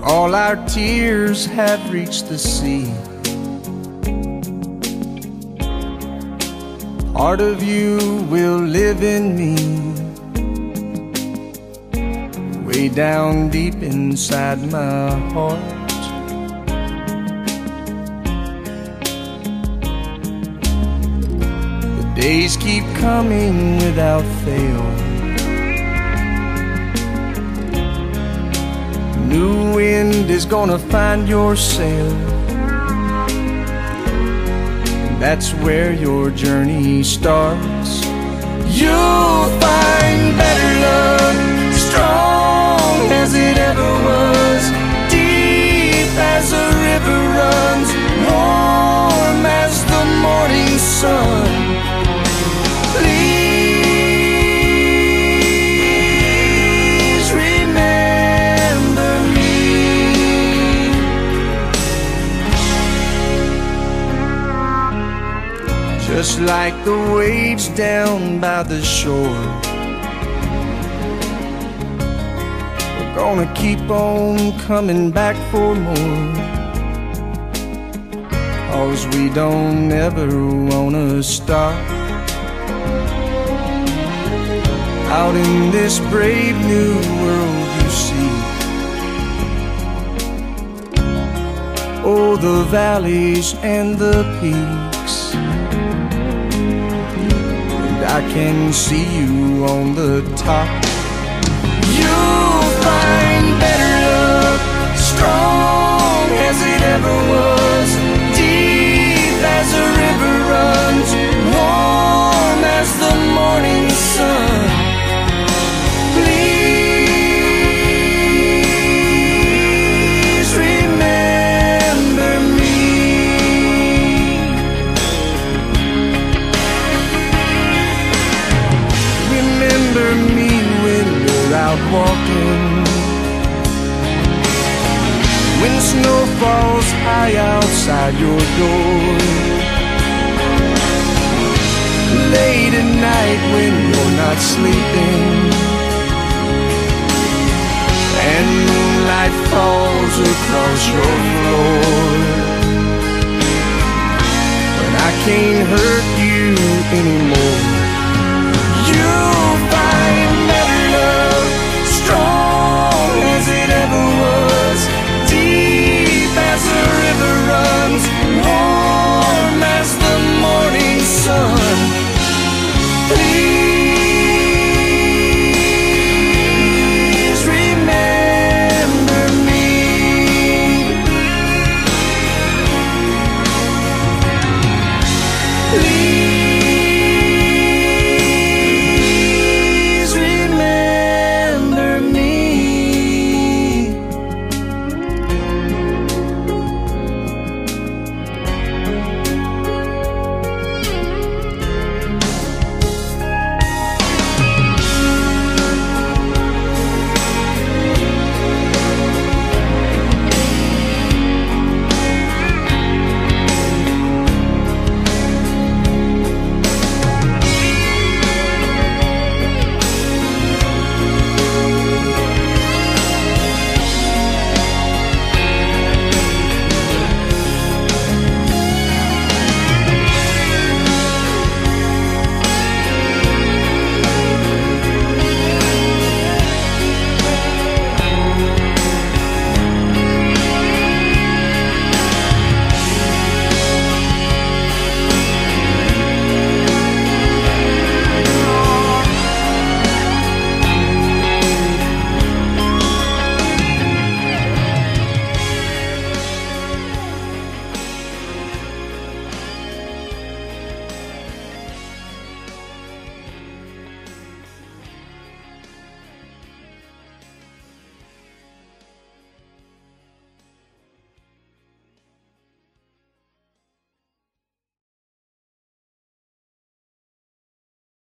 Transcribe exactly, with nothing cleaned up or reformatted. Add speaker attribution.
Speaker 1: all our tears have reached the sea. Part of you will live in me, way down deep inside my heart. The days keep coming without fail. New wind is gonna find your sail. That's where your journey starts. You'll find better love, strong as it ever was, deep as a river runs, warm as the morning sun. Please remember me. Just like the waves down by the shore, we're gonna keep on coming back for more, 'cause we don't ever wanna stop. Out in this brave new world you see, oh, the valleys and the peaks, I can see you on the top. You'll find better love, strong as it ever was, deep as a river runs, warm as the morning sun. Please remember me. Remember me when you're out walking, when snow falls high outside your door, late at night when you're not sleeping, and moonlight falls across your floor. When I can't hurt you anymore,